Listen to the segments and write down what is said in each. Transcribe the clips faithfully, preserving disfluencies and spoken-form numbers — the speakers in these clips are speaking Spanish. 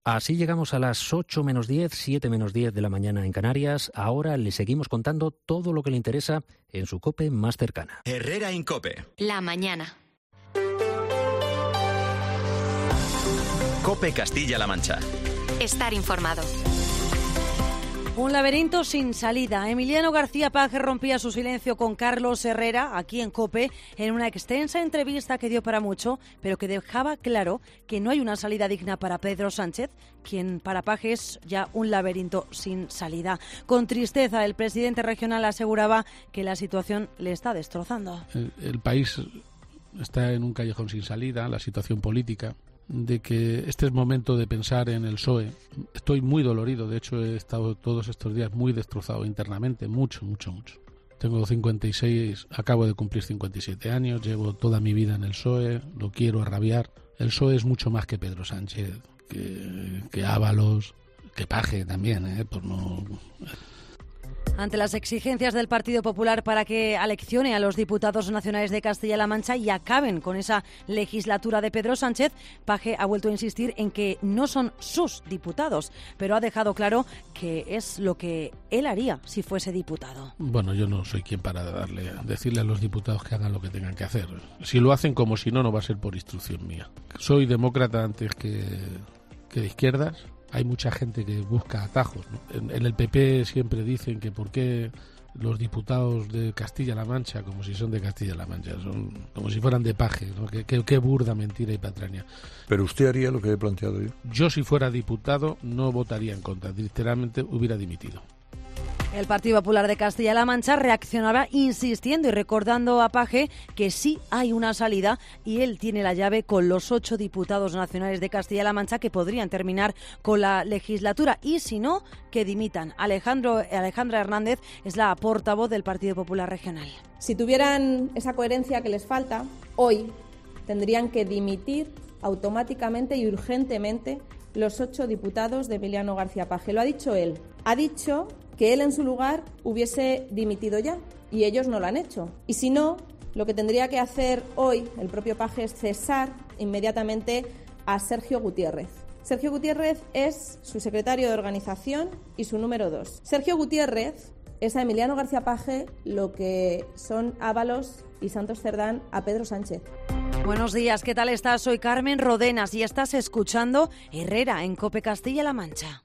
Así llegamos a las ocho menos diez, siete menos diez de la mañana en Canarias. Ahora le seguimos contando todo lo que le interesa en su COPE más cercana. Herrera Incope. La mañana. COPE Castilla-La Mancha. Estar informado. Un laberinto sin salida. Emiliano García Paje rompía su silencio con Carlos Herrera, aquí en COPE, en una extensa entrevista que dio para mucho, pero que dejaba claro que no hay una salida digna para Pedro Sánchez, quien para Paje es ya un laberinto sin salida. Con tristeza, el presidente regional aseguraba que la situación le está destrozando. El, el país está en un callejón sin salida, la situación política, de que este es momento de pensar en el P S O E. Estoy muy dolorido, de hecho he estado todos estos días muy destrozado internamente, mucho, mucho, mucho. Tengo cincuenta y seis, acabo de cumplir cincuenta y siete años, llevo toda mi vida en el P S O E, lo quiero a rabiar. El P S O E es mucho más que Pedro Sánchez, que, que Ábalos, que Paje también, ¿eh? Por no... Ante las exigencias del Partido Popular para que aleccione a los diputados nacionales de Castilla-La Mancha y acaben con esa legislatura de Pedro Sánchez, Paje ha vuelto a insistir en que no son sus diputados, pero ha dejado claro que es lo que él haría si fuese diputado. Bueno, yo no soy quien para darle, decirle a los diputados que hagan lo que tengan que hacer. Si lo hacen como si no, no va a ser por instrucción mía. Soy demócrata antes que, que de izquierdas. Hay mucha gente que busca atajos, ¿no? En, en el P P siempre dicen que por qué los diputados de Castilla-La Mancha, como si son de Castilla-La Mancha, son como si fueran de Paje, ¿no? Qué, qué, qué burda mentira y patraña. Pero usted haría lo que he planteado yo. Yo, si fuera diputado, no votaría en contra, literalmente hubiera dimitido. El Partido Popular de Castilla-La Mancha reaccionaba insistiendo y recordando a Paje que sí hay una salida y él tiene la llave con los ocho diputados nacionales de Castilla-La Mancha que podrían terminar con la legislatura y si no, que dimitan. Alejandro, Alejandra Hernández es la portavoz del Partido Popular Regional. Si tuvieran esa coherencia que les falta, hoy tendrían que dimitir automáticamente y urgentemente los ocho diputados de Emiliano García Paje. Lo ha dicho él. Ha dicho que él en su lugar hubiese dimitido ya y ellos no lo han hecho. Y si no, lo que tendría que hacer hoy el propio Paje es cesar inmediatamente a Sergio Gutiérrez. Sergio Gutiérrez es su secretario de organización y su número dos. Sergio Gutiérrez es a Emiliano García Paje lo que son Ábalos y Santos Cerdán a Pedro Sánchez. Buenos días, ¿qué tal estás? Soy Carmen Rodenas y estás escuchando Herrera en COPE Castilla-La Mancha.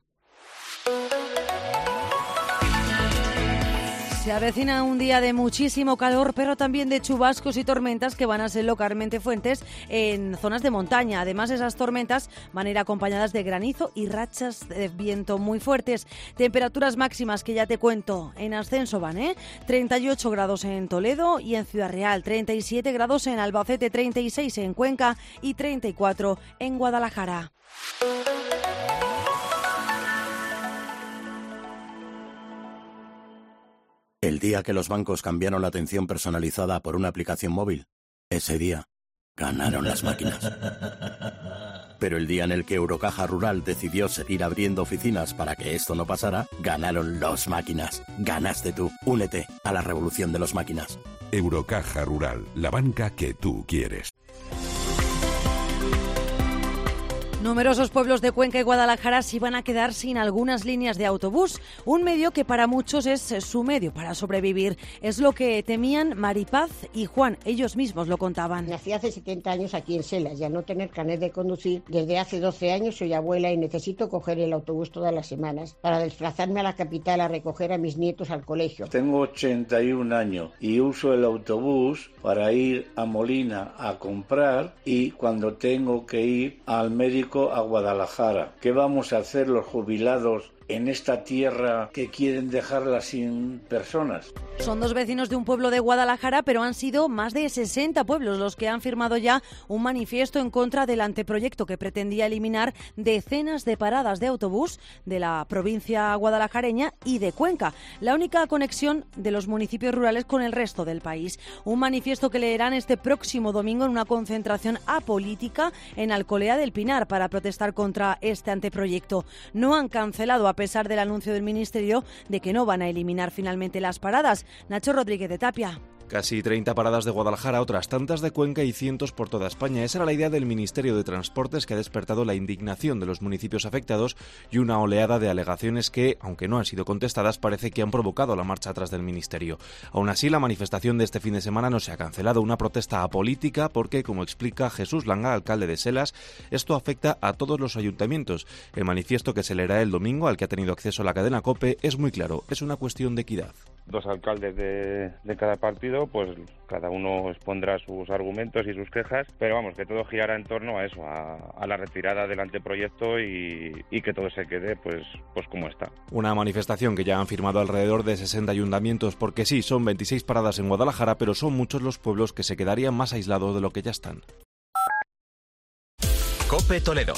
Se avecina un día de muchísimo calor, pero también de chubascos y tormentas que van a ser localmente fuertes en zonas de montaña. Además, esas tormentas van a ir acompañadas de granizo y rachas de viento muy fuertes. Temperaturas máximas que ya te cuento en ascenso van, ¿eh? treinta y ocho grados en Toledo y en Ciudad Real, treinta y siete grados en Albacete, treinta y seis en Cuenca y treinta y cuatro en Guadalajara. El día que los bancos cambiaron la atención personalizada por una aplicación móvil, ese día ganaron las máquinas. Pero el día en el que Eurocaja Rural decidió seguir abriendo oficinas para que esto no pasara, ganaron los máquinas. Ganaste tú. Únete a la revolución de los máquinas. Eurocaja Rural, la banca que tú quieres. Numerosos pueblos de Cuenca y Guadalajara se van a quedar sin algunas líneas de autobús, un medio que para muchos es su medio para sobrevivir. Es lo que temían Maripaz y Juan, ellos mismos lo contaban. Nací hace setenta años aquí en Selas y al no tener carnet de conducir, desde hace doce años soy abuela y necesito coger el autobús todas las semanas para desplazarme a la capital a recoger a mis nietos al colegio. Tengo ochenta y un años y uso el autobús para ir a Molina a comprar y cuando tengo que ir al médico a Guadalajara. ¿Qué vamos a hacer los jubilados en esta tierra que quieren dejarla sin personas? Son dos vecinos de un pueblo de Guadalajara, pero han sido más de sesenta pueblos los que han firmado ya un manifiesto en contra del anteproyecto que pretendía eliminar decenas de paradas de autobús de la provincia guadalajareña y de Cuenca, la única conexión de los municipios rurales con el resto del país. Un manifiesto que leerán este próximo domingo en una concentración apolítica en Alcolea del Pinar para protestar contra este anteproyecto. No han cancelado, a pesar del anuncio del Ministerio de que no van a eliminar finalmente las paradas. Nacho Rodríguez de Tapia. Casi treinta paradas de Guadalajara, otras tantas de Cuenca y cientos por toda España. Esa era la idea del Ministerio de Transportes, que ha despertado la indignación de los municipios afectados y una oleada de alegaciones que, aunque no han sido contestadas, parece que han provocado la marcha atrás del Ministerio. Aún así, la manifestación de este fin de semana no se ha cancelado, una protesta apolítica porque, como explica Jesús Langa, alcalde de Selas, esto afecta a todos los ayuntamientos. El manifiesto que se leerá el domingo, al que ha tenido acceso la cadena COPE, es muy claro, es una cuestión de equidad. Dos alcaldes de, de cada partido, pues cada uno expondrá sus argumentos y sus quejas, pero vamos, que todo girará en torno a eso, a, a la retirada del anteproyecto y, y que todo se quede pues, pues como está. Una manifestación que ya han firmado alrededor de sesenta ayuntamientos, porque sí, son veintiséis paradas en Guadalajara, pero son muchos los pueblos que se quedarían más aislados de lo que ya están. COPE Toledo.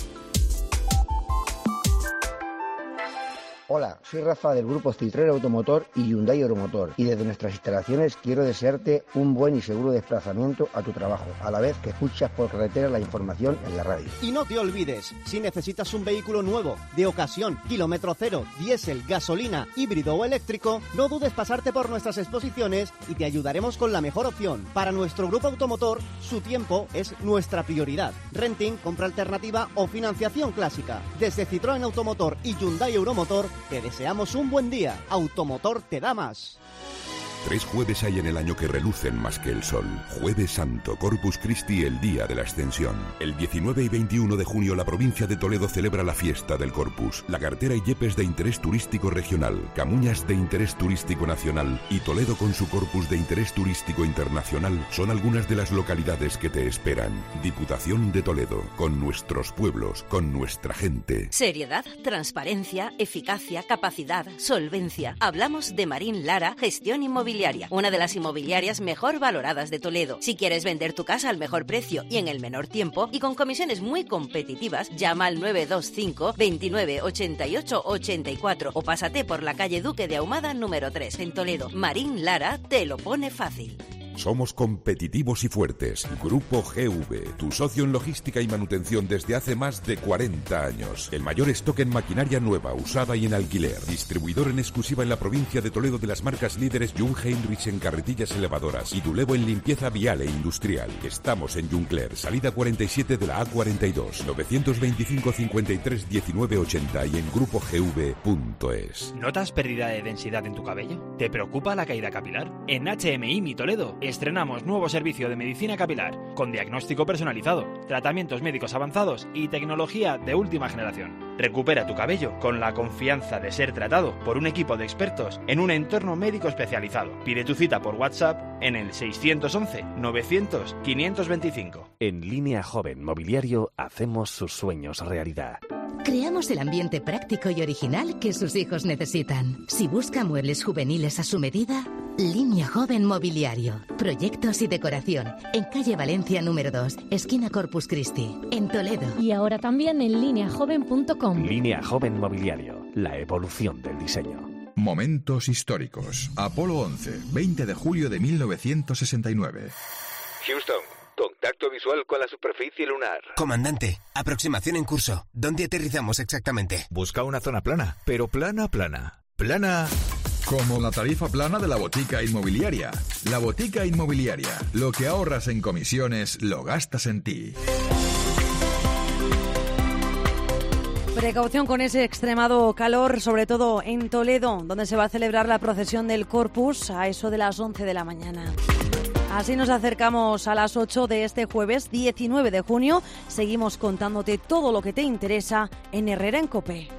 Hola, soy Rafa del grupo Citroën Automotor y Hyundai Euromotor, y desde nuestras instalaciones quiero desearte un buen y seguro desplazamiento a tu trabajo, a la vez que escuchas por carretera la información en la radio. Y no te olvides, si necesitas un vehículo nuevo, de ocasión, kilómetro cero, diésel, gasolina, híbrido o eléctrico, no dudes pasarte por nuestras exposiciones y te ayudaremos con la mejor opción. Para nuestro grupo automotor, su tiempo es nuestra prioridad. Renting, compra alternativa o financiación clásica. Desde Citroën Automotor y Hyundai Euromotor, te deseamos un buen día. Automotor te da más. Tres jueves hay en el año que relucen más que el sol. Jueves Santo, Corpus Christi, el día de la Ascensión. El diecinueve y veintiuno de junio la provincia de Toledo celebra la fiesta del Corpus. La Cartera y Yepes de interés turístico regional, Camuñas de interés turístico nacional y Toledo con su Corpus de interés turístico internacional son algunas de las localidades que te esperan. Diputación de Toledo, con nuestros pueblos, con nuestra gente. Seriedad, transparencia, eficacia, capacidad, solvencia. Hablamos de Marín Lara, gestión inmobiliaria. Una de las inmobiliarias mejor valoradas de Toledo. Si quieres vender tu casa al mejor precio y en el menor tiempo y con comisiones muy competitivas, llama al nueve dos cinco, veintinueve, ochenta y ocho, ochenta y cuatro o pásate por la calle Duque de Ahumada número tres en Toledo. Marín Lara te lo pone fácil. Somos competitivos y fuertes. Grupo G V, tu socio en logística y manutención desde hace más de cuarenta años. El mayor stock en maquinaria nueva, usada y en alquiler. Distribuidor en exclusiva en la provincia de Toledo de las marcas líderes Jung Heinrich en carretillas elevadoras y Dulevo en limpieza vial e industrial. Estamos en Juncler, salida cuarenta y siete de la A cuarenta y dos, novecientos veinticinco, cincuenta y tres, diecinueve, ochenta y en grupo g v punto es. ¿Notas pérdida de densidad en tu cabello? ¿Te preocupa la caída capilar? En H M I Mi Toledo estrenamos nuevo servicio de medicina capilar con diagnóstico personalizado, tratamientos médicos avanzados y tecnología de última generación. Recupera tu cabello con la confianza de ser tratado por un equipo de expertos en un entorno médico especializado. Pide tu cita por WhatsApp en el seiscientos once, novecientos, quinientos veinticinco. En Línea Joven Mobiliario hacemos sus sueños realidad. Creamos el ambiente práctico y original que sus hijos necesitan. Si busca muebles juveniles a su medida, Línea Joven Mobiliario. Proyectos y decoración. En calle Valencia número dos, esquina Corpus Christi, en Toledo. Y ahora también en línea joven punto com. Línea Joven Mobiliario. La evolución del diseño. Momentos históricos. Apolo once, veinte de julio de mil novecientos sesenta y nueve. Houston. Contacto visual con la superficie lunar. Comandante, aproximación en curso. ¿Dónde aterrizamos exactamente? Busca una zona plana, pero plana, plana. Plana... Como la tarifa plana de la Botica Inmobiliaria. La Botica Inmobiliaria. Lo que ahorras en comisiones, lo gastas en ti. Precaución con ese extremado calor, sobre todo en Toledo, donde se va a celebrar la procesión del Corpus a eso de las once de la mañana. Así nos acercamos a las ocho de este jueves diecinueve de junio. Seguimos contándote todo lo que te interesa en Herrera en COPE.